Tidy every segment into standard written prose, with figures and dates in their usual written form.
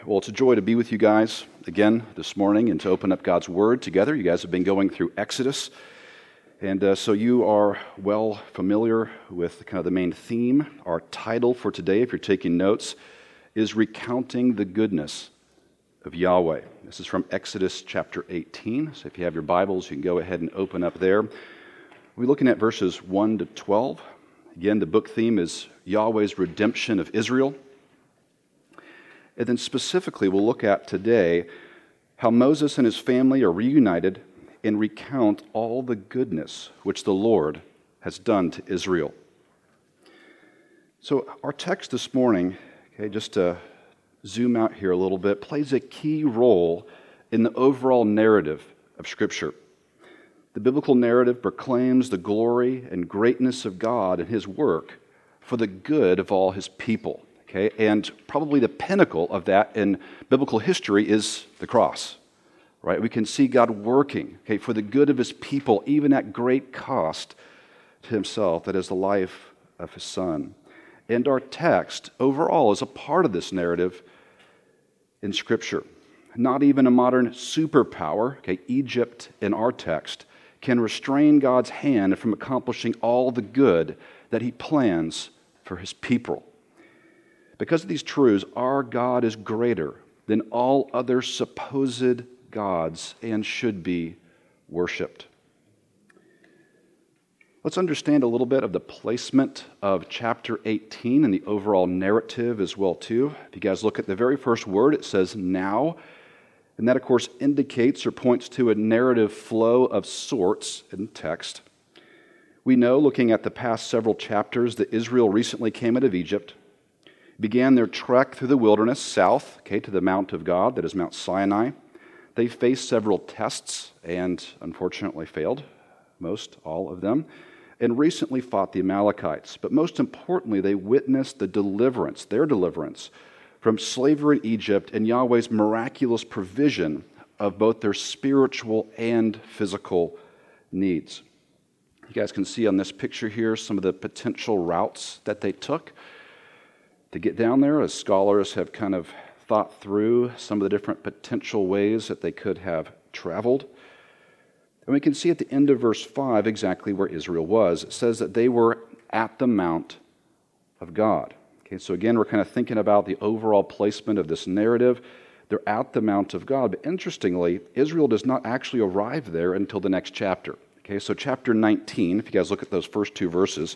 Well, it's a joy to be with you guys again this morning and to open up God's Word together. You guys have been going through Exodus, and so you are well familiar with kind of the main theme. Our title for today, if you're taking notes, is Recounting the Goodness of Yahweh. This is from Exodus chapter 18, so if you have your Bibles, you can go ahead and open up there. We're looking at verses 1 to 12. Again, the book theme is Yahweh's redemption of Israel. And then specifically, we'll look at today how Moses and his family are reunited and recount all the goodness which the Lord has done to Israel. So our text this morning, just to zoom out here a little bit, plays a key role in the overall narrative of Scripture. The biblical narrative proclaims the glory and greatness of God and His work for the good of all His people. And probably the pinnacle of that in biblical history is the cross, right? We can see God working, for the good of His people, even at great cost to Himself, that is the life of His Son. And our text overall is a part of this narrative in Scripture. Not even a modern superpower, Egypt in our text, can restrain God's hand from accomplishing all the good that He plans for His people. Because of these truths, our God is greater than all other supposed gods and should be worshiped. Let's understand a little bit of the placement of chapter 18 and the overall narrative as well, too. If you guys look at the very first word, it says now, and that, of course, indicates or points to a narrative flow of sorts in text. We know, looking at the past several chapters, that Israel recently came out of Egypt, began their trek through the wilderness south, to the Mount of God, that is Mount Sinai. They faced several tests and unfortunately failed, all of them, and recently fought the Amalekites. But most importantly, they witnessed their deliverance from slavery in Egypt and Yahweh's miraculous provision of both their spiritual and physical needs. You guys can see on this picture here some of the potential routes that they took to get down there, as scholars have kind of thought through some of the different potential ways that they could have traveled. And we can see at the end of verse 5 exactly where Israel was. It says that they were at the Mount of God. So again, we're kind of thinking about the overall placement of this narrative. They're at the Mount of God. But interestingly, Israel does not actually arrive there until the next chapter. So chapter 19, if you guys look at those first two verses,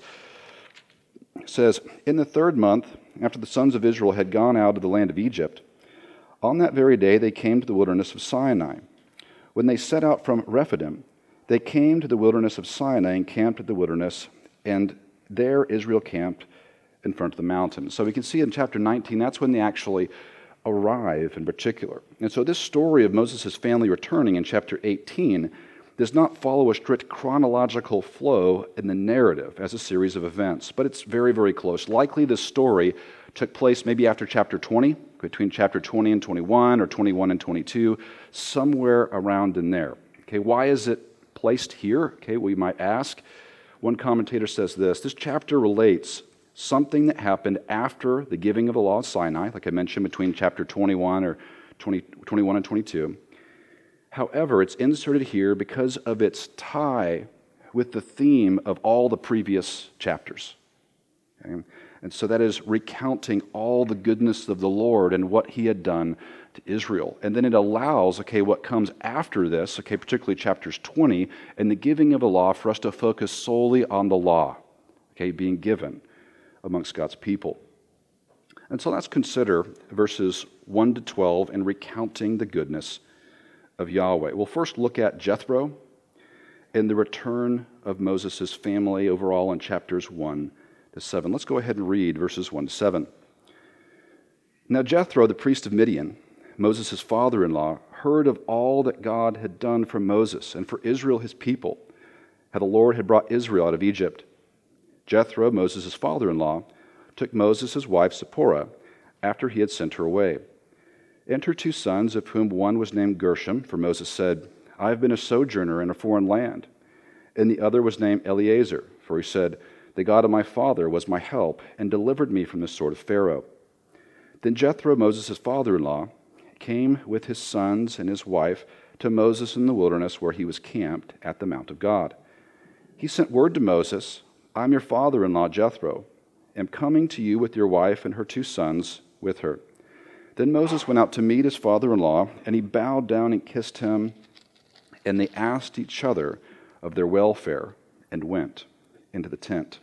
it says, in the third month, after the sons of Israel had gone out of the land of Egypt, on that very day they came to the wilderness of Sinai. When they set out from Rephidim, they came to the wilderness of Sinai and camped at the wilderness, and there Israel camped in front of the mountain. So we can see in chapter 19, that's when they actually arrive in particular. And so this story of Moses' family returning in chapter 18 does not follow a strict chronological flow in the narrative as a series of events, but it's very, very close. Likely the story took place maybe after chapter 20, between chapter 20 and 21, or 21 and 22, somewhere around in there. Why is it placed here? We might ask. One commentator says this chapter relates something that happened after the giving of the law of Sinai, like I mentioned, between chapter 21 or 21 and 22. However, it's inserted here because of its tie with the theme of all the previous chapters. And so that is recounting all the goodness of the Lord and what He had done to Israel. And then it allows, what comes after this, particularly chapters 20, and the giving of the law for us to focus solely on the law, being given amongst God's people. And so let's consider verses 1 to 12 and recounting the goodness of Yahweh. We'll first look at Jethro and the return of Moses' family overall in chapters 1 to 7. Let's go ahead and read verses 1 to 7. Now Jethro, the priest of Midian, Moses' father-in-law, heard of all that God had done for Moses and for Israel his people, how the Lord had brought Israel out of Egypt. Jethro, Moses' father-in-law, took Moses' wife Zipporah after he had sent her away, and her two sons, of whom one was named Gershom, for Moses said, I have been a sojourner in a foreign land. And the other was named Eleazar, for he said, the God of my father was my help and delivered me from the sword of Pharaoh. Then Jethro, Moses' father-in-law, came with his sons and his wife to Moses in the wilderness where he was camped at the Mount of God. He sent word to Moses, "I'm your father-in-law Jethro, am coming to you with your wife and her 2 sons with her." Then Moses went out to meet his father-in-law, and he bowed down and kissed him, and they asked each other of their welfare and went into the tent.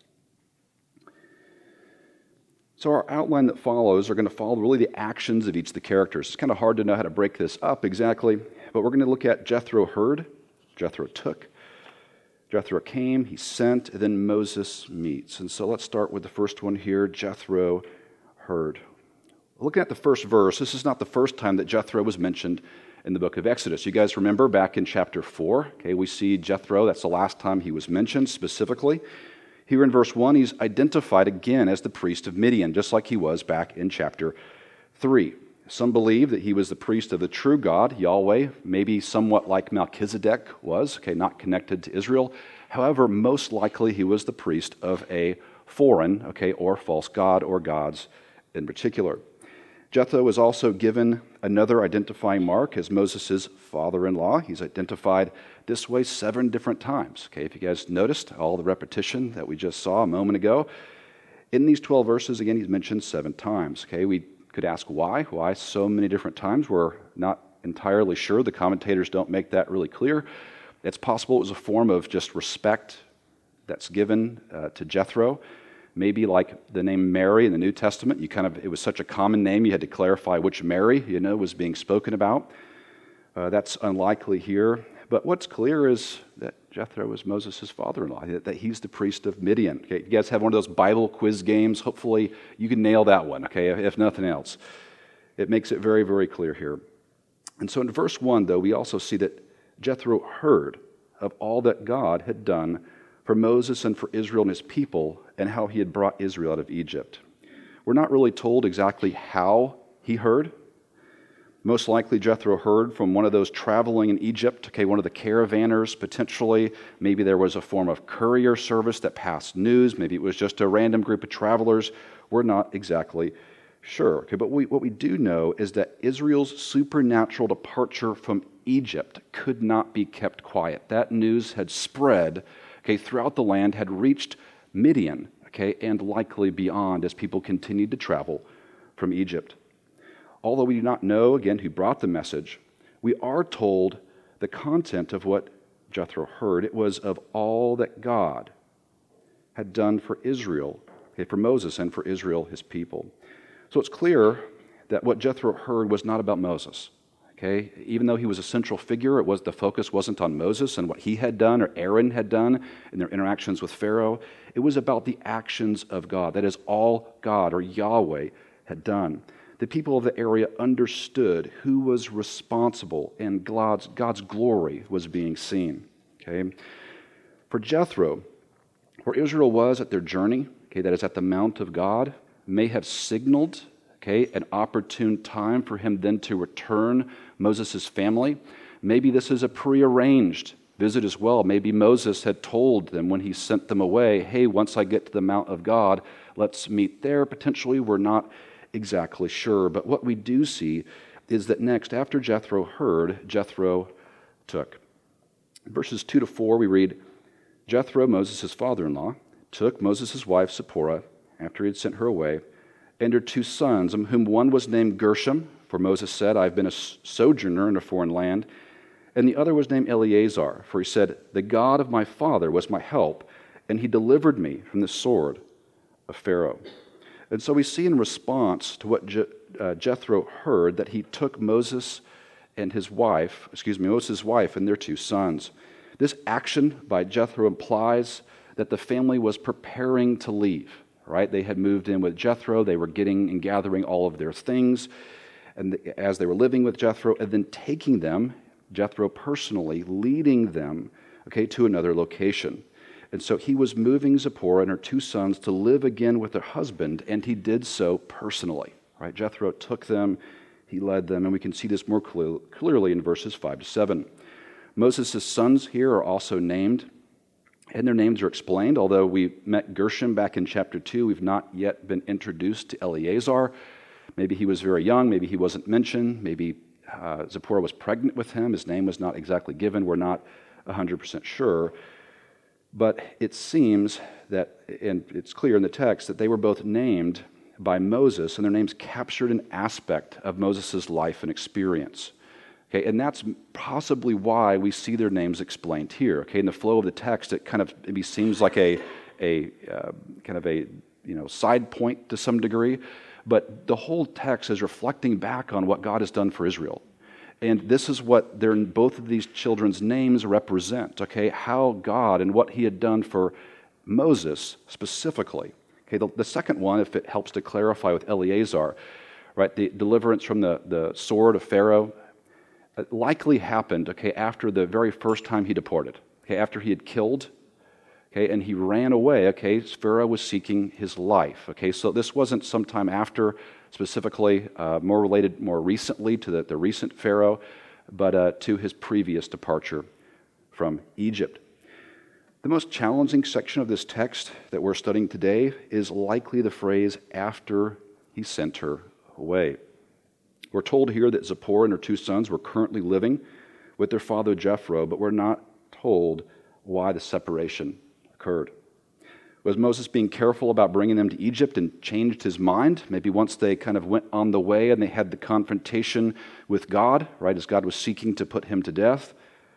So our outline that follows are going to follow really the actions of each of the characters. It's kind of hard to know how to break this up exactly, but we're going to look at Jethro heard, Jethro took, Jethro came, he sent, and then Moses meets. And so let's start with the first one here, Jethro heard. Looking at the first verse, this is not the first time that Jethro was mentioned in the book of Exodus. You guys remember back in chapter 4, we see Jethro, that's the last time he was mentioned specifically. Here in verse 1, he's identified again as the priest of Midian, just like he was back in chapter 3. Some believe that he was the priest of the true God, Yahweh, maybe somewhat like Melchizedek was, not connected to Israel. However, most likely he was the priest of a foreign, or false god or gods in particular. Jethro was also given another identifying mark as Moses' father-in-law. He's identified this way 7 different times. If you guys noticed all the repetition that we just saw a moment ago, in these 12 verses, again, he's mentioned 7 times. We could ask why. Why so many different times? We're not entirely sure. The commentators don't make that really clear. It's possible it was a form of just respect that's given to Jethro. Maybe like the name Mary in the New Testament, it was such a common name, you had to clarify which Mary, was being spoken about. That's unlikely here. But what's clear is that Jethro was Moses' father-in-law, that he's the priest of Midian. You guys have one of those Bible quiz games. Hopefully you can nail that one, if nothing else. It makes it very, very clear here. And so in verse 1, though, we also see that Jethro heard of all that God had done for Moses and for Israel and his people, and how he had brought Israel out of Egypt. We're not really told exactly how he heard. Most likely Jethro heard from one of those traveling in Egypt, one of the caravanners potentially. Maybe there was a form of courier service that passed news. Maybe it was just a random group of travelers. We're not exactly sure. But what we do know is that Israel's supernatural departure from Egypt could not be kept quiet. That news had spread throughout the land, had reached Midian, and likely beyond as people continued to travel from Egypt. Although we do not know, again, who brought the message, we are told the content of what Jethro heard. It was of all that God had done for Israel, for Moses and for Israel, his people. So it's clear that what Jethro heard was not about Moses. Even though he was a central figure, the focus wasn't on Moses and what he had done or Aaron had done in their interactions with Pharaoh. It was about the actions of God. That is all God or Yahweh had done. The people of the area understood who was responsible, and God's glory was being seen. For Jethro, where Israel was at their journey, that is at the Mount of God, may have signaled an opportune time for him then to return Moses' family. Maybe this is a prearranged visit as well. Maybe Moses had told them when he sent them away, hey, once I get to the Mount of God, let's meet there. Potentially, we're not exactly sure. But what we do see is that next, after Jethro heard, Jethro took. In verses 2 to 4, we read, Jethro, Moses' father-in-law, took Moses' wife Zipporah after he had sent her away, and her 2 sons, of whom one was named Gershom, for Moses said, I've been a sojourner in a foreign land, and the other was named Eleazar, for he said, the God of my father was my help, and he delivered me from the sword of Pharaoh. And so we see in response to what Jethro heard that he took Moses' wife and their 2 sons. This action by Jethro implies that the family was preparing to leave. They had moved in with Jethro. They were getting and gathering all of their things, and as they were living with Jethro, and then taking them, Jethro personally leading them, to another location. And so he was moving Zipporah and her 2 sons to live again with their husband, and he did so personally. Jethro took them, he led them, and we can see this more clearly in verses 5 to 7. Moses' sons here are also named, and their names are explained. Although we met Gershom back in chapter 2, we've not yet been introduced to Eleazar. Maybe he was very young, maybe he wasn't mentioned, maybe Zipporah was pregnant with him, his name was not exactly given, we're not 100% sure. But it seems that, and it's clear in the text, that they were both named by Moses, and their names captured an aspect of Moses' life and experience. Okay, and that's possibly why we see their names explained here. Okay, in the flow of the text, it kind of maybe seems like a side point to some degree, but the whole text is reflecting back on what God has done for Israel. And this is what both of these children's names represent, okay? How God and what he had done for Moses specifically. Okay, the second one, if it helps to clarify with Eleazar, right, the deliverance from the sword of Pharaoh, likely happened, okay, after the very first time he deported, okay, after he had killed, okay, and he ran away, okay, Pharaoh was seeking his life, okay, so this wasn't sometime after, specifically more related more recently to the recent Pharaoh, but to his previous departure from Egypt. The most challenging section of this text that we're studying today is likely the phrase, after he sent her away. We're told here that Zipporah and her two sons were currently living with their father Jethro, but we're not told why the separation occurred. Was Moses being careful about bringing them to Egypt and changed his mind? Maybe once they kind of went on the way and they had the confrontation with God, right, as God was seeking to put him to death?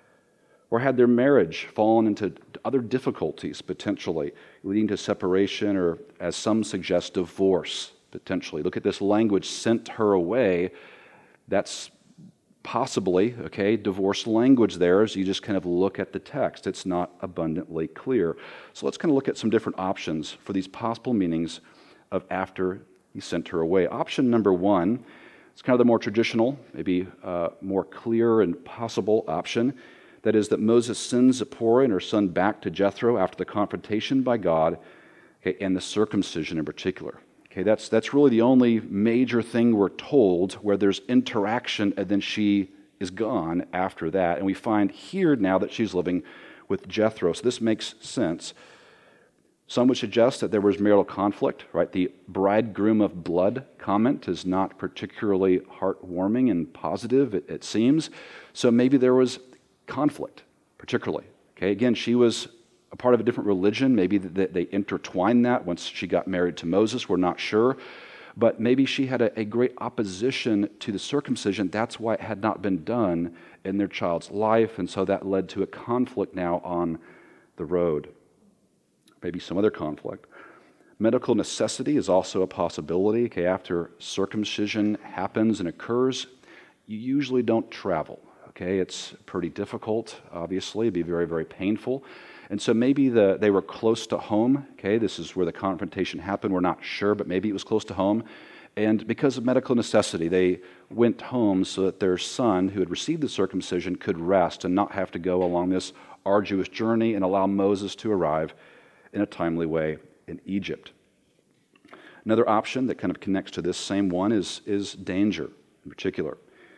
Or had their marriage fallen into other difficulties, potentially, leading to separation or, as some suggest, divorce, potentially? Look at this language, sent her away. That's possibly, okay, divorce language there as you just kind of look at the text. It's not abundantly clear. So let's kind of look at some different options for these possible meanings of after he sent her away. Option number one, it's kind of the more traditional, maybe more clear and possible option. That is that Moses sends Zipporah and her son back to Jethro after the confrontation by God, okay, and the circumcision in particular. Okay, that's really the only major thing we're told where there's interaction and then she is gone after that. And we find here now that she's living with Jethro. So this makes sense. Some would suggest that there was marital conflict, right? The bridegroom of blood comment is not particularly heartwarming and positive, it seems. So maybe there was conflict, particularly. Okay, again, she was a part of a different religion. Maybe they intertwined that once she got married to Moses. We're not sure. But maybe she had a great opposition to the circumcision. That's why it had not been done in their child's life. And so that led to a conflict now on the road. Maybe some other conflict. Medical necessity is also a possibility. Okay, after circumcision happens and occurs, you usually don't travel. Okay, it's pretty difficult, obviously. It'd be very, very painful. And so maybe they were close to home. Okay, this is where the confrontation happened. We're not sure, but maybe it was close to home. And because of medical necessity, they went home so that their son, who had received the circumcision, could rest and not have to go along this arduous journey and allow Moses to arrive in a timely way in Egypt. Another option that kind of connects to this same one is danger in particular.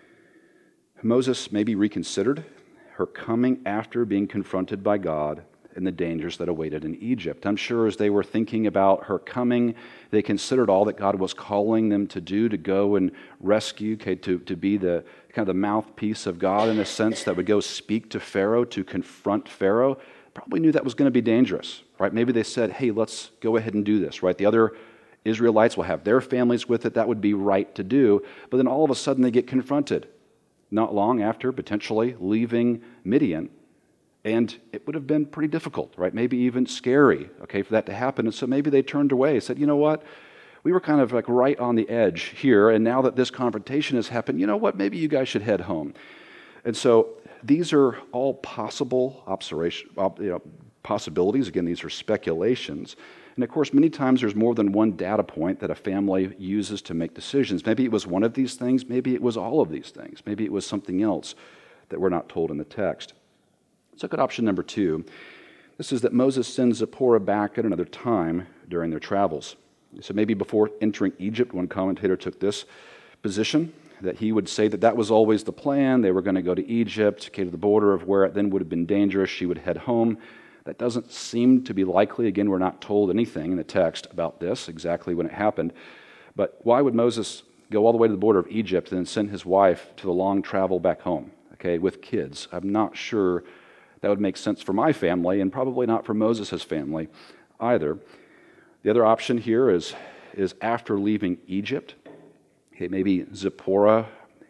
Moses maybe reconsidered her coming after being confronted by God and the dangers that awaited in Egypt. I'm sure as they were thinking about her coming, they considered all that God was calling them to do, to go and rescue, okay, to be the kind of the mouthpiece of God in a sense that would go speak to Pharaoh, to confront Pharaoh. Probably knew that was going to be dangerous, right? Maybe they said, hey, let's go ahead and do this, right? The other Israelites will have their families with it. That would be right to do. But then all of a sudden they get confronted, not long after potentially leaving Midian. And it would have been pretty difficult, right? Maybe even scary, okay, for that to happen. And so maybe they turned away, said, you know what? We were kind of like right on the edge here, and now that this confrontation has happened, you know what? Maybe you guys should head home. And so these are all possible possibilities. Again, these are speculations. And of course, many times there's more than one data point that a family uses to make decisions. Maybe it was one of these things. Maybe it was all of these things. Maybe it was something else that we're not told in the text. Let's look at option number 2. This is that Moses sends Zipporah back at another time during their travels. So maybe before entering Egypt, one commentator took this position, that he would say that that was always the plan. They were going to go to Egypt, to the border of where it then would have been dangerous. She would head home. That doesn't seem to be likely. Again, we're not told anything in the text about this, exactly when it happened. But why would Moses go all the way to the border of Egypt and then send his wife to the long travel back home, okay, with kids. I'm not sure that would make sense for my family, and probably not for Moses' family either. The other option here is after leaving Egypt, okay, maybe Zipporah,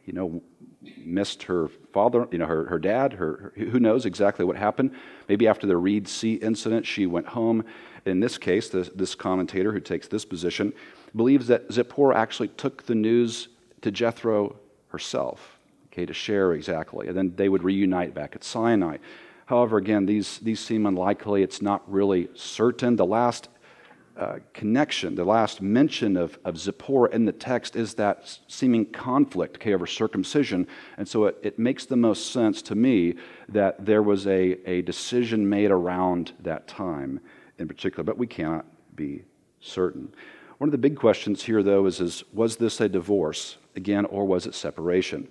missed her father, her dad, who knows exactly what happened. Maybe after the Reed Sea incident, she went home. In this case, this commentator who takes this position believes that Zipporah actually took the news to Jethro herself, okay, to share exactly, and then they would reunite back at Sinai. However, again, these seem unlikely. It's not really certain. The last connection, the last mention of Zipporah in the text is that seeming conflict, okay, over circumcision. And so it makes the most sense to me that there was a decision made around that time in particular, but we cannot be certain. One of the big questions here, though, is was this a divorce, again, or was it separation?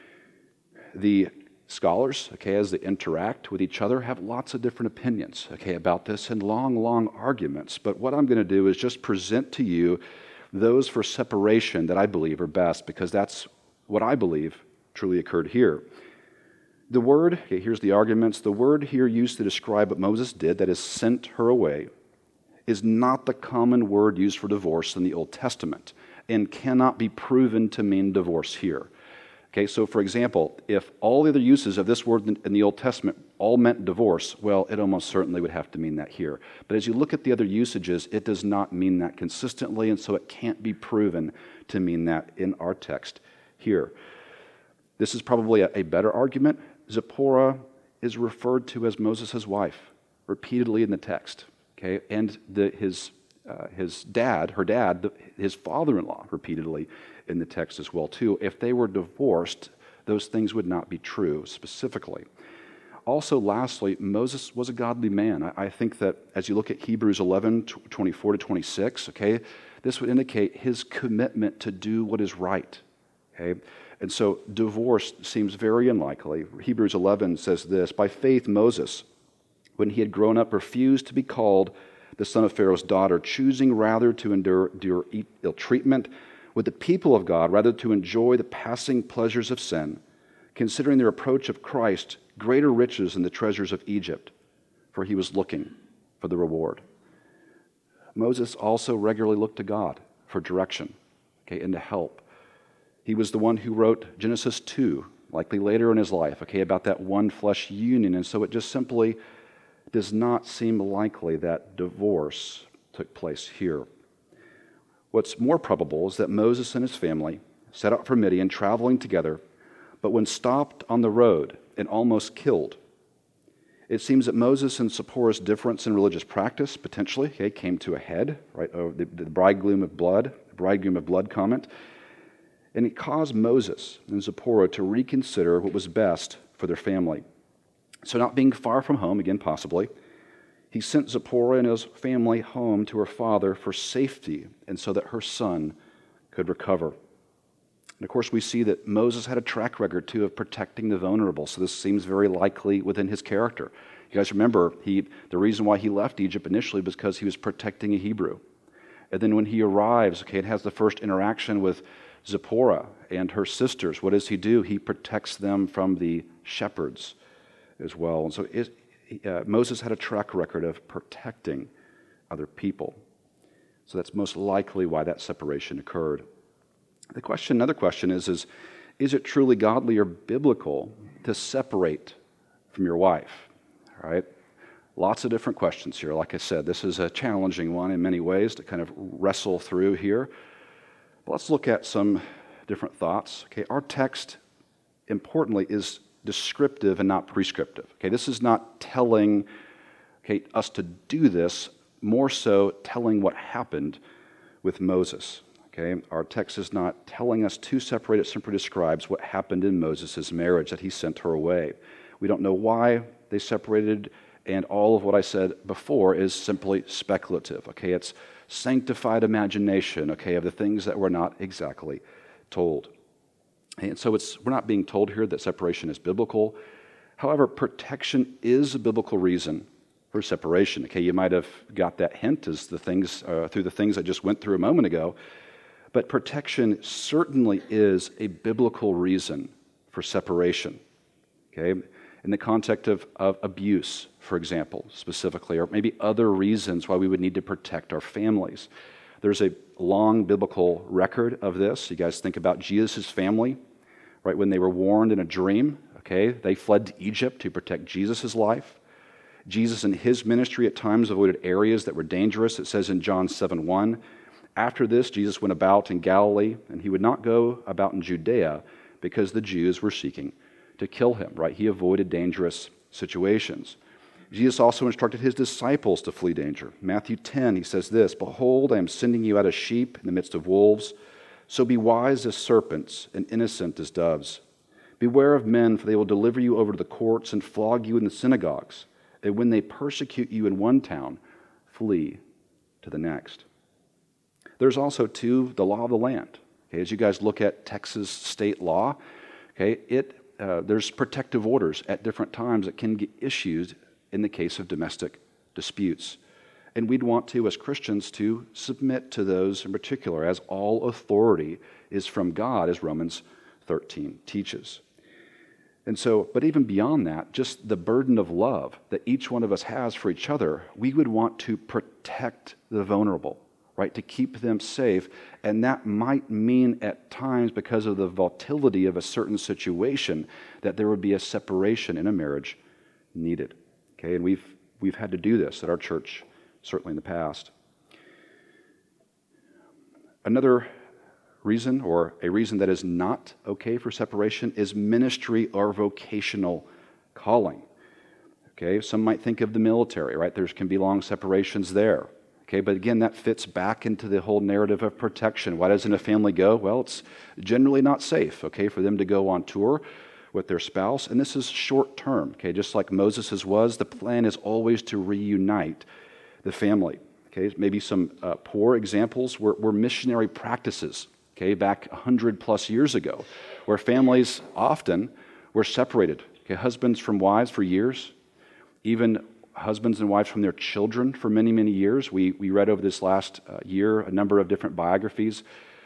The scholars, okay, as they interact with each other, have lots of different opinions, okay, about this and long arguments. But what I'm going to do is just present to you those for separation that I believe are best, because that's what I believe truly occurred here. The word, okay, here's the arguments. The word here used to describe what Moses did, that is, sent her away, is not the common word used for divorce in the Old Testament and cannot be proven to mean divorce here. Okay, so for example, if all the other uses of this word in the Old Testament all meant divorce, well, it almost certainly would have to mean that here. But as you look at the other usages, it does not mean that consistently, and so it can't be proven to mean that in our text here. This is probably a better argument. Zipporah is referred to as Moses' wife repeatedly in the text, okay, and his dad, his father-in-law, repeatedly in the text as well, too. If they were divorced, those things would not be true specifically. Also, lastly, Moses was a godly man. I think that as you look at Hebrews 11, 24 to 26, okay, this would indicate his commitment to do what is right, okay? And so divorce seems very unlikely. Hebrews 11 says this, "By faith Moses, when he had grown up, refused to be called the son of Pharaoh's daughter, choosing rather to endure ill treatment with the people of God, rather to enjoy the passing pleasures of sin, considering the reproach of Christ greater riches than the treasures of Egypt, for he was looking for the reward." Moses also regularly looked to God for direction, okay, and to help. He was the one who wrote Genesis 2, likely later in his life, okay, about that one flesh union, and so it just simply does not seem likely that divorce took place here. What's more probable is that Moses and his family set out for Midian, traveling together, but when stopped on the road and almost killed, it seems that Moses and Zipporah's difference in religious practice potentially, okay, came to a head, right? The bridegroom of blood comment, and it caused Moses and Zipporah to reconsider what was best for their family. So, not being far from home, again possibly, he sent Zipporah and his family home to her father for safety and so that her son could recover. And of course, we see that Moses had a track record, too, of protecting the vulnerable, so this seems very likely within his character. You guys remember, the reason why he left Egypt initially was because he was protecting a Hebrew. And then when he arrives, okay, and has the first interaction with Zipporah and her sisters, what does he do? He protects them from the shepherds as well. And so Moses had a track record of protecting other people. So that's most likely why that separation occurred. Another question is it truly godly or biblical to separate from your wife? All right? Lots of different questions here. Like I said, this is a challenging one in many ways to kind of wrestle through here. But let's look at some different thoughts. Okay, our text, importantly, is descriptive and not prescriptive. Okay, this is not telling us to do this, more so telling what happened with Moses. Okay, our text is not telling us to separate, it simply describes what happened in Moses' marriage, that he sent her away. We don't know why they separated, and all of what I said before is simply speculative. Okay, it's sanctified imagination, okay, of the things that we're not exactly told. And so we're not being told here that separation is biblical. However, protection is a biblical reason for separation. Okay, you might have got that hint as through the things I just went through a moment ago. But protection certainly is a biblical reason for separation, okay? In the context of abuse, for example, specifically, or maybe other reasons why we would need to protect our families. There's a long biblical record of this. You guys think about Jesus' family, right? When they were warned in a dream, okay, they fled to Egypt to protect Jesus' life. Jesus in his ministry at times avoided areas that were dangerous. It says in John 7:1, after this, Jesus went about in Galilee, and he would not go about in Judea because the Jews were seeking to kill him, right? He avoided dangerous situations. Jesus also instructed his disciples to flee danger. Matthew 10, he says this, behold, I am sending you out as sheep in the midst of wolves, so be wise as serpents and innocent as doves. Beware of men, for they will deliver you over to the courts and flog you in the synagogues. And when they persecute you in one town, flee to the next. There's also, too, the law of the land. Okay, as you guys look at Texas state law, okay, there's protective orders at different times that can get issued in the case of domestic disputes. And we'd want to, as Christians, to submit to those in particular, as all authority is from God, as Romans 13 teaches. And so, but even beyond that, just the burden of love that each one of us has for each other, we would want to protect the vulnerable, right, to keep them safe. And that might mean at times, because of the volatility of a certain situation, that there would be a separation in a marriage needed. Okay, and we've had to do this at our church, certainly in the past. Another reason, or a reason that is not okay for separation, is ministry or vocational calling. Okay, some might think of the military, right? There can be long separations there. Okay, but again, that fits back into the whole narrative of protection. Why doesn't a family go? Well, it's generally not safe, okay, for them to go on tour with their spouse. And this is short term, okay, just like Moses' was. The plan is always to reunite the family. Okay, maybe some poor examples were missionary practices, okay, back 100 plus years ago, where families often were separated, okay, husbands from wives for years, even husbands and wives from their children for many, many years. We read over this last year a number of different biographies,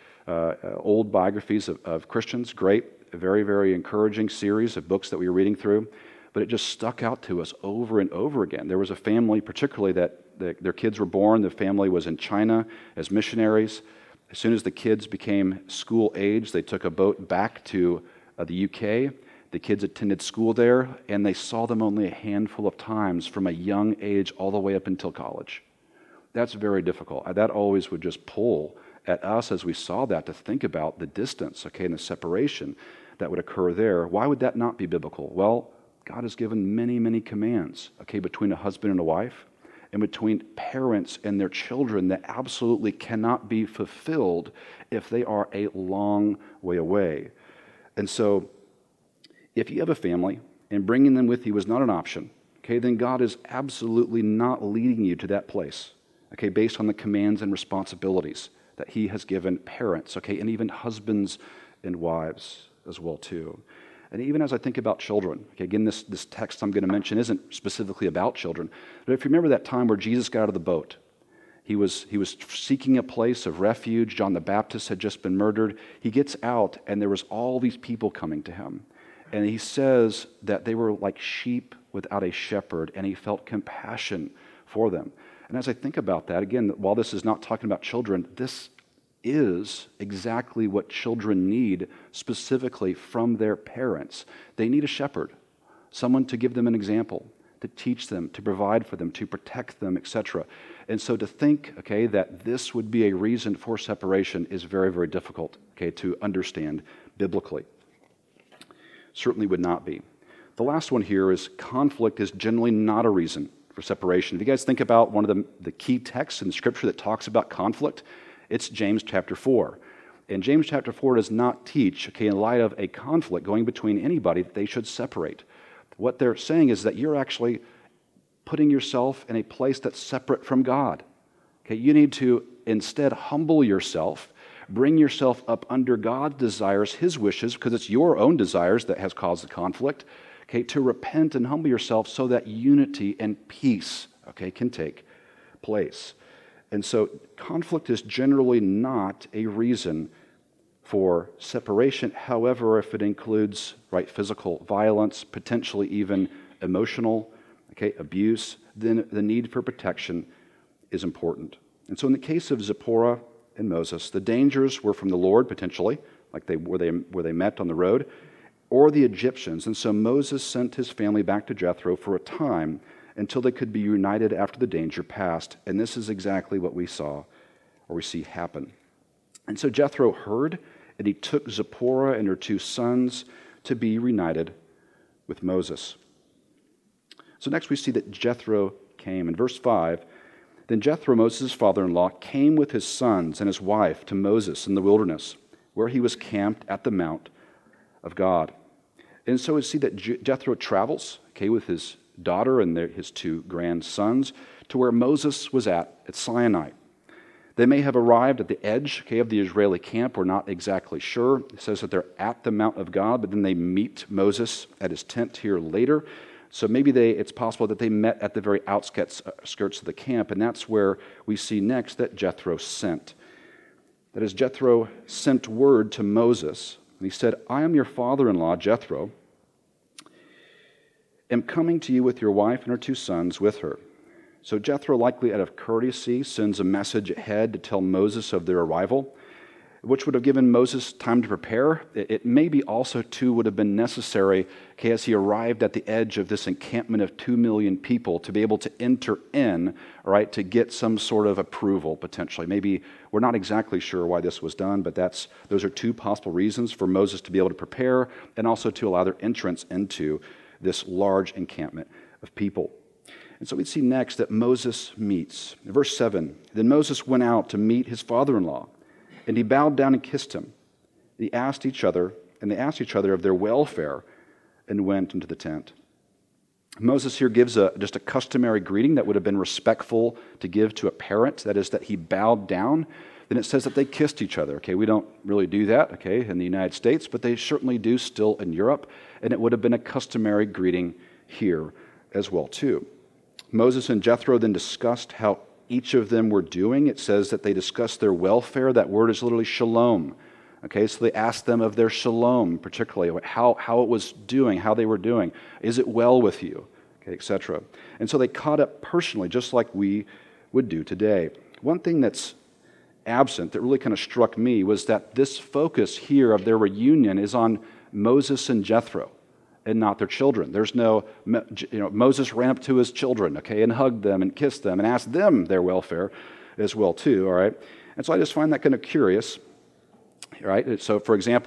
old biographies of Christians. Great, a very, very encouraging series of books that we were reading through. But it just stuck out to us over and over again. There was a family, particularly that their kids were born. The family was in China as missionaries. As soon as the kids became school age, they took a boat back to the UK. The kids attended school there, and they saw them only a handful of times from a young age all the way up until college. That's very difficult. That always would just pull at us as we saw that, to think about the distance, okay, and the separation that would occur there. Why would that not be biblical? Well, God has given many, many commands, okay, between a husband and a wife, and between parents and their children that absolutely cannot be fulfilled if they are a long way away. And so, if you have a family and bringing them with you is not an option, okay, then God is absolutely not leading you to that place, okay, based on the commands and responsibilities that He has given parents, okay, and even husbands and wives as well too. And even as I think about children, okay, again, this text I'm going to mention isn't specifically about children, but if you remember that time where Jesus got out of the boat, he was seeking a place of refuge. John the Baptist had just been murdered. He gets out, and there was all these people coming to him. And he says that they were like sheep without a shepherd, and he felt compassion for them. And as I think about that, again, while this is not talking about children, this is exactly what children need specifically from their parents. They need a shepherd, someone to give them an example, to teach them, to provide for them, to protect them, etc. And so to think, okay, that this would be a reason for separation is very, very difficult, okay, to understand biblically. Certainly would not be. The last one here is conflict is generally not a reason for separation. If you guys think about one of the key texts in Scripture that talks about conflict, it's James chapter 4. And James chapter 4 does not teach, okay, in light of a conflict going between anybody, that they should separate. What they're saying is that you're actually putting yourself in a place that's separate from God. Okay, you need to instead humble yourself, bring yourself up under God's desires, His wishes, because it's your own desires that has caused the conflict, okay, to repent and humble yourself so that unity and peace, okay, can take place. And so conflict is generally not a reason for separation. However, if it includes physical violence, potentially even emotional abuse, then the need for protection is important. And so in the case of Zipporah and Moses, the dangers were from the Lord, potentially, where they met on the road, or the Egyptians. And so Moses sent his family back to Jethro for a time until they could be united after the danger passed. And this is exactly what we see happen. And so Jethro heard, and he took Zipporah and her 2 sons to be reunited with Moses. So next we see that Jethro came. In verse 5, then Jethro, Moses' father-in-law, came with his sons and his wife to Moses in the wilderness, where he was camped at the Mount of God. And so we see that Jethro travels, with his daughter and his 2 grandsons, to where Moses was at Sinai. They may have arrived at the edge of the Israeli camp. We're not exactly sure. It says that they're at the Mount of God, but then they meet Moses at his tent here later. So maybe it's possible that they met at the very outskirts of the camp, and that's where we see next that Jethro sent. That is, Jethro sent word to Moses, and he said, I am your father-in-law, Jethro, am coming to you with your wife and her 2 sons with her. So Jethro, likely out of courtesy, sends a message ahead to tell Moses of their arrival, which would have given Moses time to prepare. It maybe also, too, would have been necessary, as he arrived at the edge of this encampment of 2 million people, to be able to enter in, to get some sort of approval, potentially. Maybe we're not exactly sure why this was done, but those are 2 possible reasons for Moses to be able to prepare and also to allow their entrance into this large encampment of people. And so we see next that Moses meets. In verse 7, then Moses went out to meet his father-in-law, and he bowed down and kissed him. They asked each other of their welfare and went into the tent. Moses here gives just a customary greeting that would have been respectful to give to a parent. That is, that he bowed down. Then it says that they kissed each other. We don't really do that, in the United States, but they certainly do still in Europe, and it would have been a customary greeting here as well, too. Moses and Jethro then discussed how each of them were doing. It says that they discussed their welfare. That word is literally shalom. So they asked them of their shalom, particularly how it was doing, how they were doing. Is it well with you? Etc. And so they caught up personally, just like we would do today. One thing that's absent that really kind of struck me was that this focus here of their reunion is on Moses and Jethro and not their children. There's no, Moses ran up to his children, and hugged them and kissed them and asked them their welfare as well, too, all right? And so I just find that kind of curious, right? So, for example,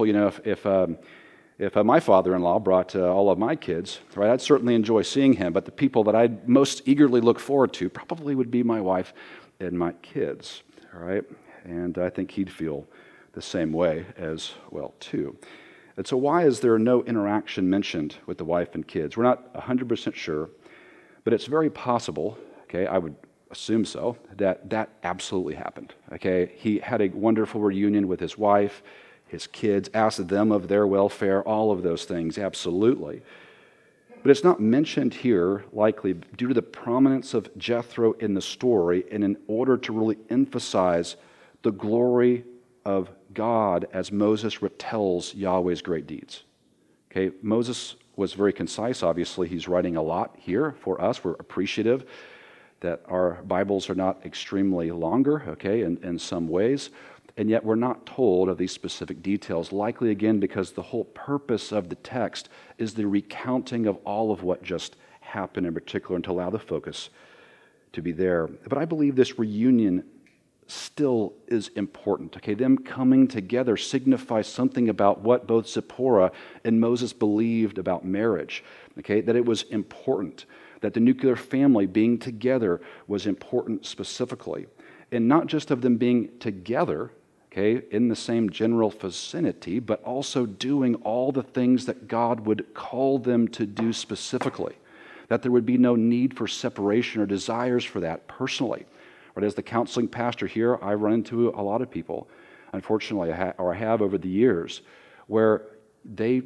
if my father-in-law brought all of my kids, right, I'd certainly enjoy seeing him, but the people that I'd most eagerly look forward to probably would be my wife and my kids, all right? And I think he'd feel the same way as well, too. And so why is there no interaction mentioned with the wife and kids? We're not 100% sure, but it's very possible, I would assume so, that absolutely happened, He had a wonderful reunion with his wife, his kids, asked them of their welfare, all of those things, absolutely. But it's not mentioned here, likely, due to the prominence of Jethro in the story and in order to really emphasize the glory of God as Moses retells Yahweh's great deeds. Moses was very concise, obviously. He's writing a lot here for us. We're appreciative that our Bibles are not extremely longer, in some ways, and yet we're not told of these specific details, likely again because the whole purpose of the text is the recounting of all of what just happened in particular and to allow the focus to be there. But I believe this reunion still is important. Them coming together signifies something about what both Zipporah and Moses believed about marriage. That it was important, that the nuclear family being together was important specifically. And not just of them being together, in the same general vicinity, but also doing all the things that God would call them to do specifically. That there would be no need for separation or desires for that personally. But as the counseling pastor here, I run into a lot of people, unfortunately, I have over the years, where they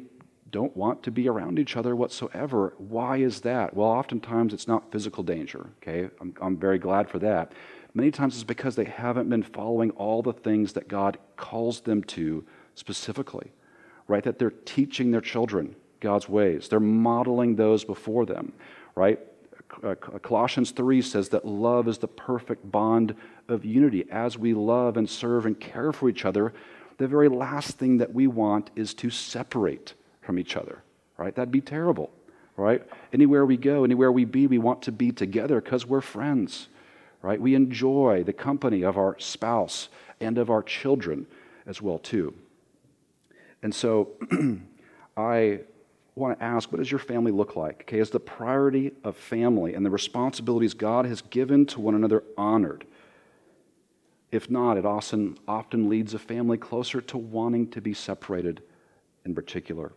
don't want to be around each other whatsoever. Why is that? Well, oftentimes it's not physical danger, okay? I'm very glad for that. Many times it's because they haven't been following all the things that God calls them to specifically, right? That they're teaching their children God's ways. They're modeling those before them, right? Colossians 3 says that love is the perfect bond of unity. As we love and serve and care for each other, the very last thing that we want is to separate from each other, right? That'd be terrible, right? Anywhere we go, anywhere we be, we want to be together because we're friends, right? We enjoy the company of our spouse and of our children as well, too. And so I want to ask, what does your family look like? Okay, is the priority of family and the responsibilities God has given to one another honored? If not, it often leads a family closer to wanting to be separated in particular.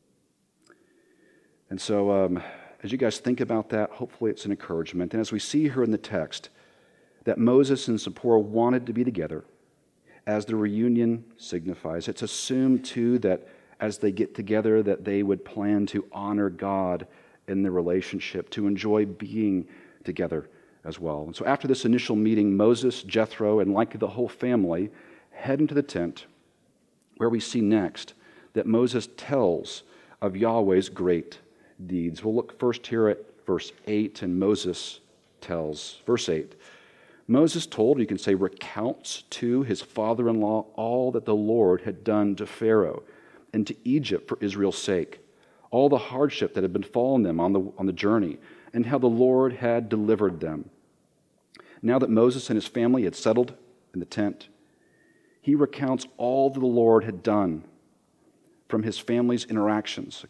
And so as you guys think about that, hopefully it's an encouragement. And as we see here in the text, that Moses and Zipporah wanted to be together, as the reunion signifies. It's assumed, too, that as they get together, that they would plan to honor God in their relationship, to enjoy being together as well. And so after this initial meeting, Moses, Jethro, and likely the whole family head into the tent, where we see next that Moses tells of Yahweh's great deeds. We'll look first here at verse 8, and Moses tells. Verse 8, Moses told, you can say recounts to his father-in-law all that the Lord had done to Pharaoh and to Egypt for Israel's sake, all the hardship that had befallen them on the journey, and how the Lord had delivered them. Now that Moses and his family had settled in the tent, he recounts all that the Lord had done from his family's interactions,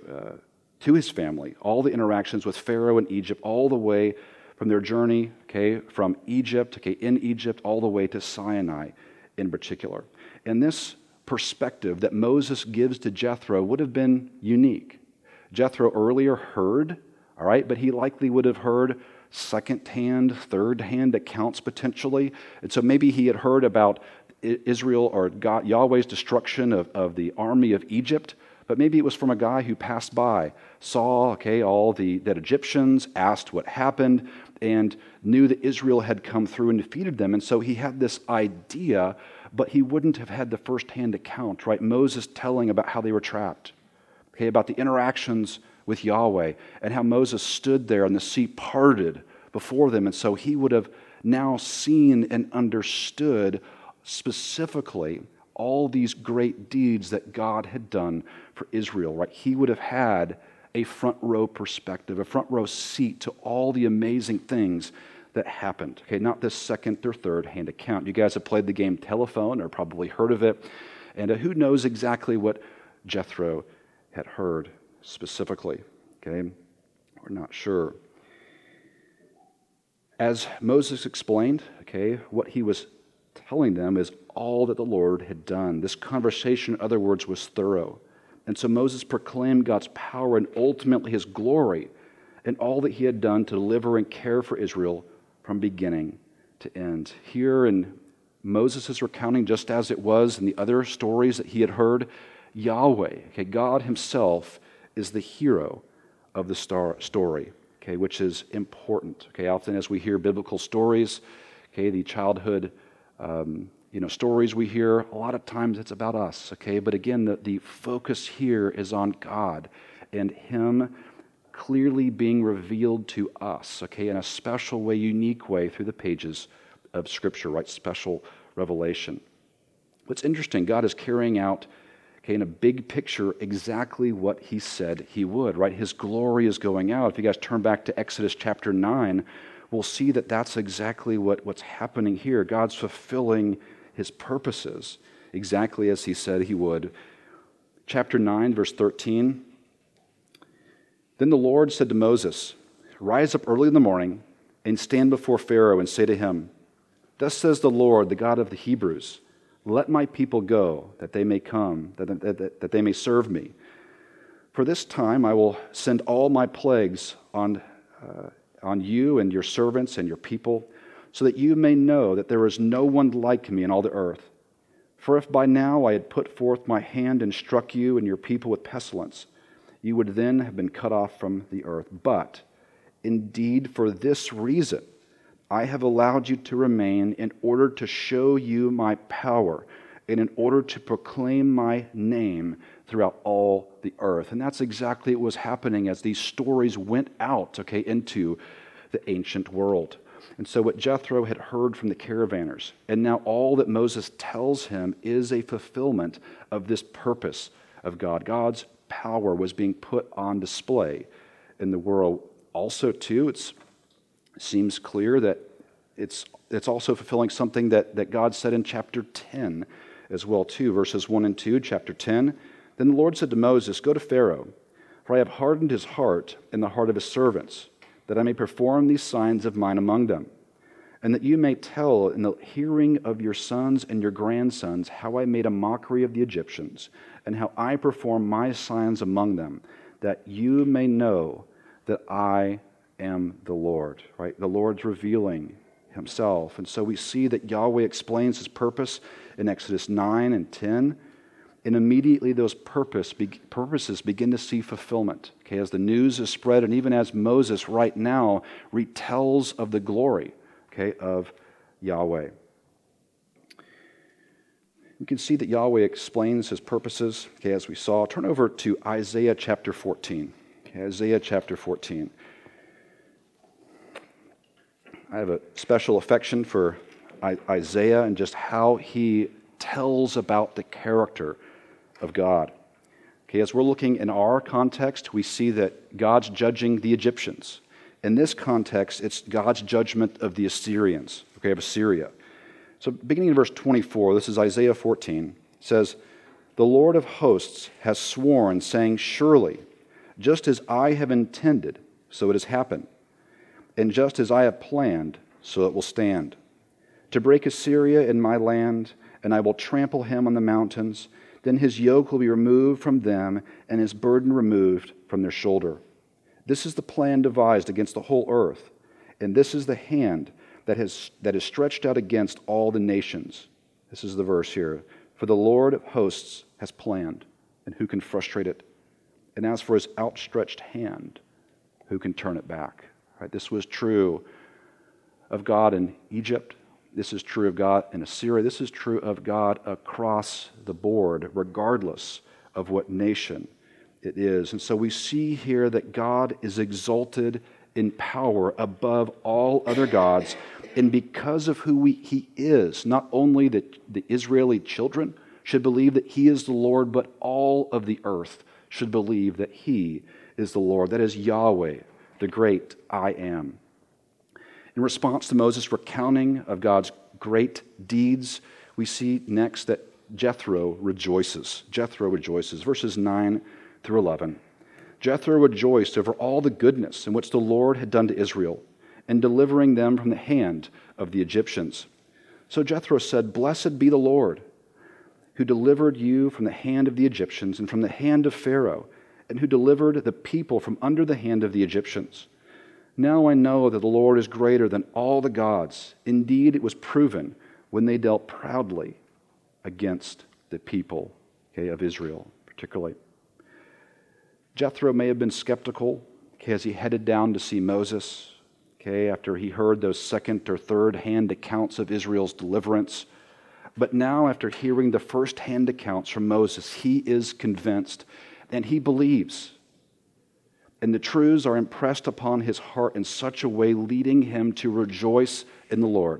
to his family, all the interactions with Pharaoh and Egypt, all the way from their journey, from Egypt, in Egypt, all the way to Sinai in particular. And this perspective that Moses gives to Jethro would have been unique. Jethro earlier heard, all right, but he likely would have heard second-hand, third-hand accounts potentially. And so maybe he had heard about Israel or God, Yahweh's destruction of the army of Egypt, but maybe it was from a guy who passed by, saw, all that Egyptians, asked what happened, and knew that Israel had come through and defeated them. And so he had this idea, but he wouldn't have had the first-hand account, right? Moses telling about how they were trapped, about the interactions with Yahweh, and how Moses stood there and the sea parted before them. And so he would have now seen and understood specifically all these great deeds that God had done for Israel, right? He would have had a front row perspective, a front row seat to all the amazing things that happened. Not this second or third hand account. You guys have played the game Telephone or probably heard of it. And who knows exactly what Jethro had heard specifically? We're not sure. As Moses explained, what he was telling them is all that the Lord had done. This conversation, in other words, was thorough. And so Moses proclaimed God's power and ultimately his glory and all that he had done to deliver and care for Israel from beginning to end. Here in Moses' recounting, just as it was in the other stories that he had heard, Yahweh, God himself, is the hero of the story, which is important. Often as we hear biblical stories, the childhood stories we hear, a lot of times it's about us, But again, the focus here is on God and him clearly being revealed to us, in a special way, unique way through the pages of Scripture, right? Special revelation. What's interesting, God is carrying out, in a big picture, exactly what he said he would, right? His glory is going out. If you guys turn back to Exodus chapter 9, we'll see that that's exactly what's happening here. God's fulfilling his purposes exactly as he said he would. Chapter 9, verse 13. Then the Lord said to Moses, "Rise up early in the morning and stand before Pharaoh and say to him, 'Thus says the Lord, the God of the Hebrews, let my people go, that they may come, that they may serve me. For this time I will send all my plagues on you and your servants and your people, so that you may know that there is no one like me in all the earth. For if by now I had put forth my hand and struck you and your people with pestilence, you would then have been cut off from the earth. But indeed, for this reason, I have allowed you to remain in order to show you my power and in order to proclaim my name throughout all the earth. And that's exactly what was happening as these stories went out, into the ancient world. And so what Jethro had heard from the caravanners, and now all that Moses tells him is a fulfillment of this purpose of God. God's power was being put on display in the world. Also, too, it seems clear that it's also fulfilling something that God said in chapter 10 as well, too. Verses 1 and 2, chapter 10. Then the Lord said to Moses, "Go to Pharaoh, for I have hardened his heart and the heart of his servants, that I may perform these signs of mine among them, and that you may tell in the hearing of your sons and your grandsons how I made a mockery of the Egyptians, and how I performed my signs among them, that you may know that I am the Lord." Right? The Lord's revealing himself. And so we see that Yahweh explains his purpose in Exodus 9 and 10, and immediately those purposes begin to see fulfillment. As the news is spread, and even as Moses right now retells of the glory, of Yahweh. We can see that Yahweh explains his purposes, as we saw. Turn over to Isaiah chapter 14. Isaiah chapter 14. I have a special affection for Isaiah and just how he tells about the character of God. As we're looking in our context, we see that God's judging the Egyptians. In this context, it's God's judgment of the Assyrians, of Assyria. So beginning in verse 24, this is Isaiah 14, it says, "The Lord of hosts has sworn, saying, surely, just as I have intended, so it has happened. And just as I have planned, so it will stand. To break Assyria in my land, and I will trample him on the mountains. Then his yoke will be removed from them, and his burden removed from their shoulder. This is the plan devised against the whole earth, and this is the hand that is stretched out against all the nations." This is the verse here. "For the Lord of hosts has planned, and who can frustrate it? And as for his outstretched hand, who can turn it back?" Right? This was true of God in Egypt. This is true of God in Assyria. This is true of God across the board, regardless of what nation it is. And so we see here that God is exalted in power above all other gods. And because of who he is, not only the Israeli children should believe that he is the Lord, but all of the earth should believe that he is the Lord. That is Yahweh, the great I am. In response to Moses' recounting of God's great deeds, we see next that Jethro rejoices. Jethro rejoices. Verses 9 through 11. "Jethro rejoiced over all the goodness in which the Lord had done to Israel, in delivering them from the hand of the Egyptians. So Jethro said, 'Blessed be the Lord, who delivered you from the hand of the Egyptians and from the hand of Pharaoh, and who delivered the people from under the hand of the Egyptians. Now I know that the Lord is greater than all the gods. Indeed, it was proven when they dealt proudly against the people,'" of Israel particularly. Jethro may have been skeptical as he headed down to see Moses, after he heard those second or third hand accounts of Israel's deliverance. But now, after hearing the first hand accounts from Moses, he is convinced and he believes. And the truths are impressed upon his heart in such a way, leading him to rejoice in the Lord.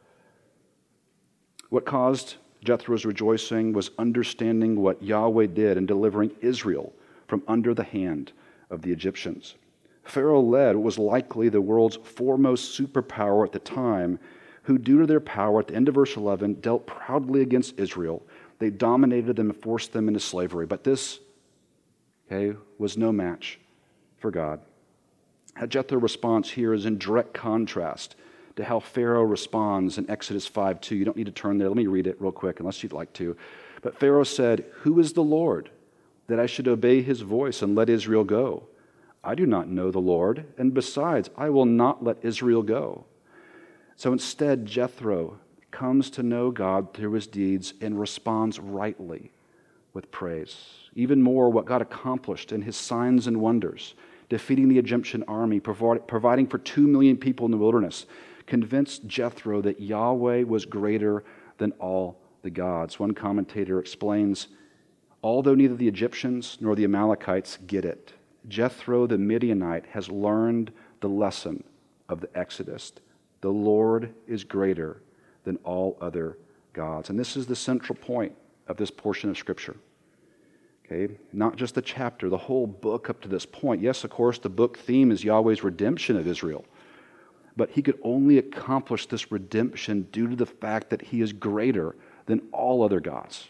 What caused Jethro's rejoicing was understanding what Yahweh did in delivering Israel from under the hand of the Egyptians. Pharaoh led what was likely the world's foremost superpower at the time, who, due to their power, at the end of verse 11, dealt proudly against Israel. They dominated them and forced them into slavery. But this, was no match for God. Jethro's response here is in direct contrast to how Pharaoh responds in Exodus 5:2. You don't need to turn there. Let me read it real quick, unless you'd like to. But Pharaoh said, "Who is the Lord, that I should obey his voice and let Israel go? I do not know the Lord, and besides, I will not let Israel go." So instead, Jethro comes to know God through his deeds and responds rightly with praise. Even more, what God accomplished in his signs and wonders, defeating the Egyptian army, providing for 2 million people in the wilderness, convinced Jethro that Yahweh was greater than all the gods. One commentator explains, although neither the Egyptians nor the Amalekites get it, Jethro the Midianite has learned the lesson of the Exodus. The Lord is greater than all other gods. And this is the central point of this portion of Scripture. Okay? Not just the chapter, the whole book up to this point. Yes, of course, the book theme is Yahweh's redemption of Israel. But he could only accomplish this redemption due to the fact that he is greater than all other gods.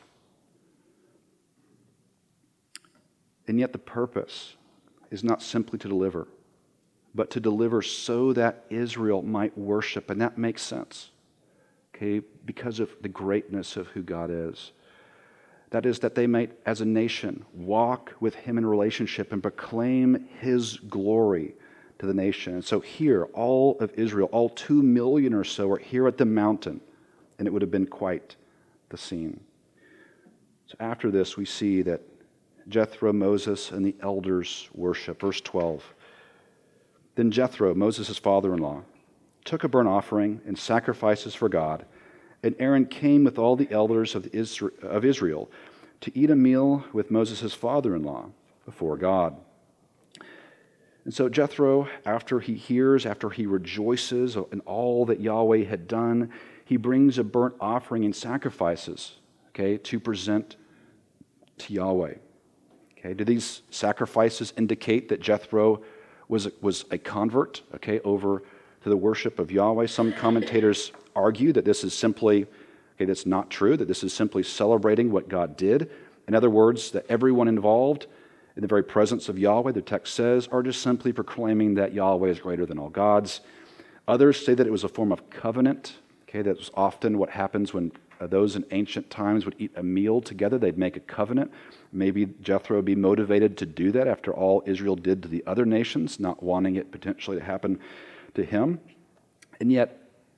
And yet the purpose is not simply to deliver, but to deliver so that Israel might worship. And that makes sense, okay, because of the greatness of who God is. That is, that they might, as a nation, walk with him in relationship and proclaim his glory to the nation. And so here, all of Israel, all 2 million or so, are here at the mountain, and it would have been quite the scene. So after this, we see that Jethro, Moses, and the elders worship. Verse 12. Then Jethro, Moses' father-in-law, took a burnt offering and sacrifices for God, and Aaron came with all the elders of Israel to eat a meal with Moses' father-in-law before God. And so Jethro, after he rejoices in all that Yahweh had done, he brings a burnt offering and sacrifices, okay, to present to Yahweh. Okay, do these sacrifices indicate that Jethro was a convert, okay, over to the worship of Yahweh? Some commentators argue that this is simply, okay, that's not true, that this is simply celebrating what God did. In other words, that everyone involved in the very presence of Yahweh, the text says, are just simply proclaiming that Yahweh is greater than all gods. Others say that it was a form of covenant. Okay, that was often what happens when those in ancient times would eat a meal together. They'd make a covenant. Maybe Jethro would be motivated to do that after all Israel did to the other nations, not wanting it potentially to happen to him. And yet,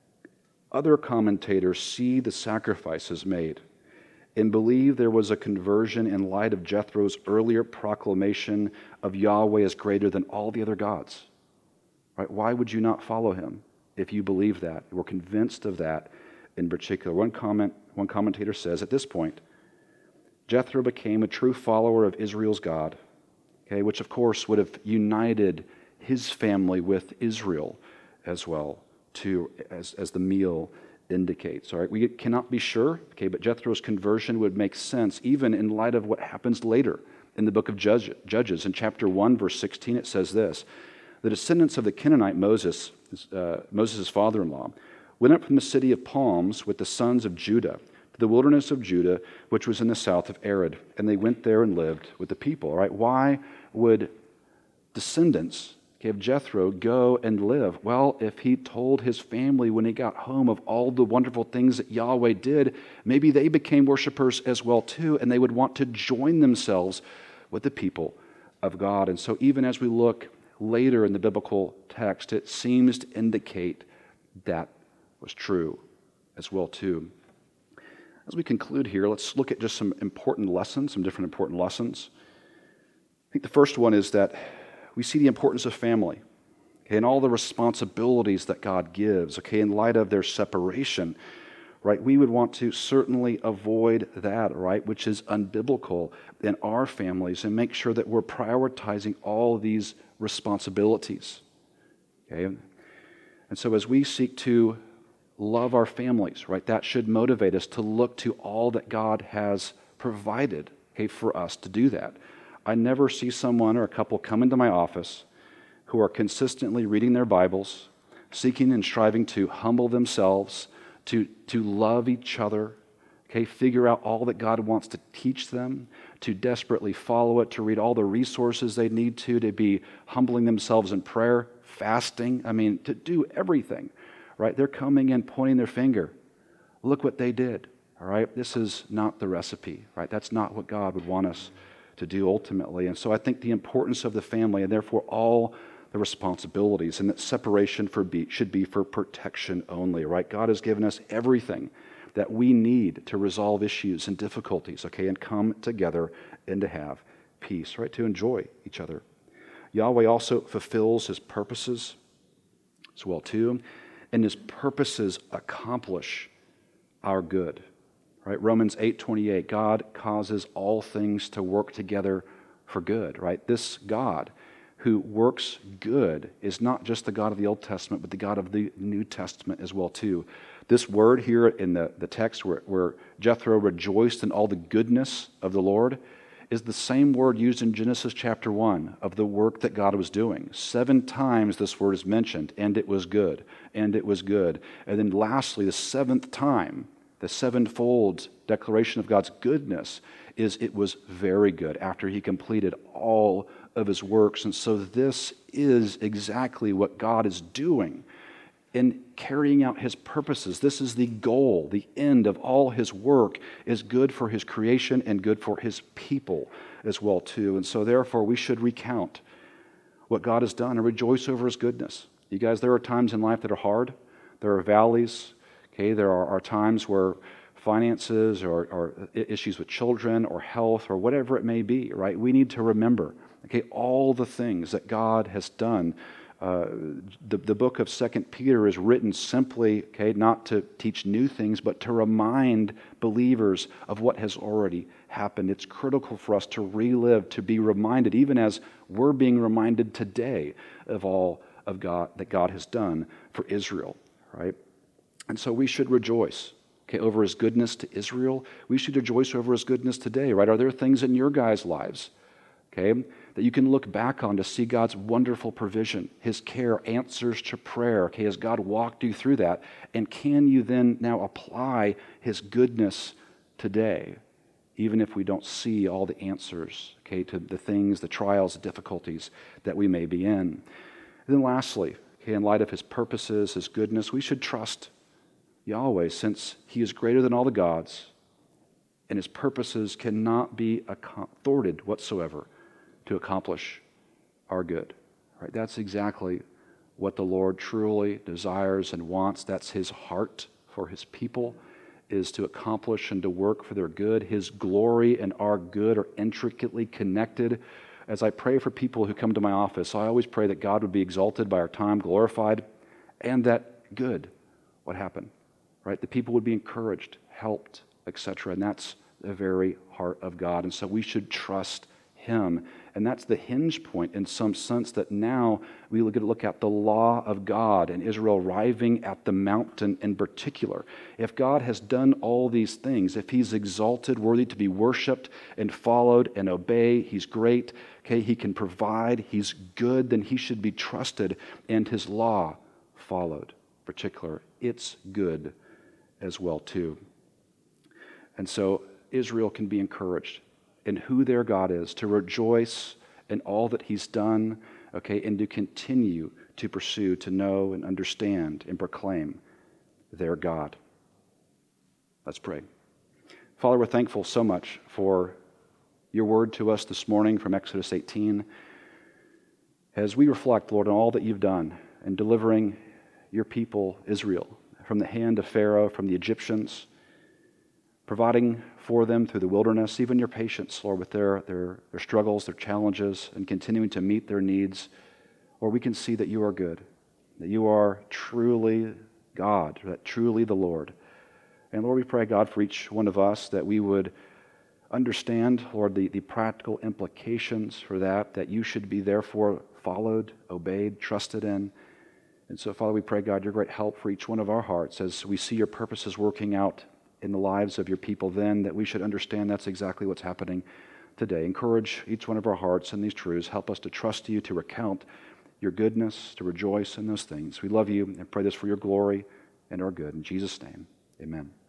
other commentators see the sacrifices made and believe there was a conversion in light of Jethro's earlier proclamation of Yahweh as greater than all the other gods. Right? Why would you not follow him if you believe that? We're convinced of that in particular. One commentator says, at this point, Jethro became a true follower of Israel's God, okay, which of course would have united his family with Israel as well, too, as the meal indicates. All right, we cannot be sure, okay, but Jethro's conversion would make sense even in light of what happens later in the book of Judges. In chapter 1, verse 16, it says this: the descendants of the Canaanite Moses' father-in-law, went up from the city of palms with the sons of Judah to the wilderness of Judah, which was in the south of Arad, and they went there and lived with the people. All right, why would descendants of Jethro go and live? Well, if he told his family when he got home of all the wonderful things that Yahweh did, maybe they became worshipers as well too, and they would want to join themselves with the people of God. And so even as we look later in the biblical text, it seems to indicate that was true as well too. As we conclude here, let's look at just some different important lessons. I think the first one is that we see the importance of family, okay, and all the responsibilities that God gives, okay, in light of their separation, right? We would want to certainly avoid that, right, which is unbiblical in our families, and make sure that we're prioritizing all these responsibilities, okay? And so as we seek to love our families, right, that should motivate us to look to all that God has provided, okay, for us to do that. I never see someone or a couple come into my office who are consistently reading their Bibles, seeking and striving to humble themselves, to love each other, okay, figure out all that God wants to teach them, to desperately follow it, to read all the resources they need to be humbling themselves in prayer, fasting, to do everything, right? They're coming in pointing their finger. Look what they did, all right? This is not the recipe, right? That's not what God would want us to do ultimately. And so I think the importance of the family, and therefore all the responsibilities, and that separation should be for protection only, right? God has given us everything that we need to resolve issues and difficulties, okay, and come together and to have peace, right, to enjoy each other. Yahweh also fulfills his purposes as well, too, and his purposes accomplish our good, right? Romans 8:28, God causes all things to work together for good, right? This God who works good is not just the God of the Old Testament, but the God of the New Testament as well, too. This word here in the text where Jethro rejoiced in all the goodness of the Lord is the same word used in Genesis chapter 1 of the work that God was doing. 7 times this word is mentioned, and it was good, and it was good. And then lastly, the 7th time, the sevenfold declaration of God's goodness is it was very good after he completed all of his works. And so this is exactly what God is doing in carrying out his purposes. This is the goal, the end of all his work is good for his creation and good for his people as well too. And so therefore we should recount what God has done and rejoice over his goodness. You guys, there are times in life that are hard. There are valleys. Okay, there are times where finances or issues with children or health or whatever it may be, right? We need to remember, okay, all the things that God has done. The book of 2 Peter is written simply, okay, not to teach new things, but to remind believers of what has already happened. It's critical for us to relive, to be reminded, even as we're being reminded today of all of God that God has done for Israel, right? And so we should rejoice, okay, over his goodness to Israel. We should rejoice over his goodness today, right? Are there things in your guys' lives, okay, that you can look back on to see God's wonderful provision, his care, answers to prayer, okay, has God walked you through that? And can you then now apply his goodness today, even if we don't see all the answers, okay, to the things, the trials, the difficulties that we may be in? And then lastly, okay, in light of his purposes, his goodness, we should trust Yahweh, since he is greater than all the gods, and his purposes cannot be thwarted whatsoever to accomplish our good. Right? That's exactly what the Lord truly desires and wants. That's his heart for his people, is to accomplish and to work for their good. His glory and our good are intricately connected. As I pray for people who come to my office, I always pray that God would be exalted by our time, glorified, and that good would happen. Right? The people would be encouraged, helped, etc. And that's the very heart of God. And so we should trust him. And that's the hinge point in some sense, that now we look at the law of God and Israel arriving at the mountain in particular. If God has done all these things, if he's exalted, worthy to be worshiped and followed and obey, he's great, okay, he can provide, he's good, then he should be trusted and his law followed. In particular, it's good as well too. And so Israel can be encouraged in who their God is, to rejoice in all that he's done, okay, and to continue to pursue, to know and understand and proclaim their God. Let's pray. Father, we're thankful so much for your word to us this morning from Exodus 18. As we reflect, Lord, on all that you've done in delivering your people, Israel, from the hand of Pharaoh, from the Egyptians, providing for them through the wilderness, even your patience, Lord, with their struggles, their challenges, and continuing to meet their needs. Lord, we can see that you are good, that you are truly God, that truly the Lord. And Lord, we pray, God, for each one of us that we would understand, Lord, the practical implications for that you should be therefore followed, obeyed, trusted in. And so, Father, we pray, God, your great help for each one of our hearts as we see your purposes working out in the lives of your people then, that we should understand that's exactly what's happening today. Encourage each one of our hearts in these truths. Help us to trust you, to recount your goodness, to rejoice in those things. We love you and pray this for your glory and our good. In Jesus' name, amen.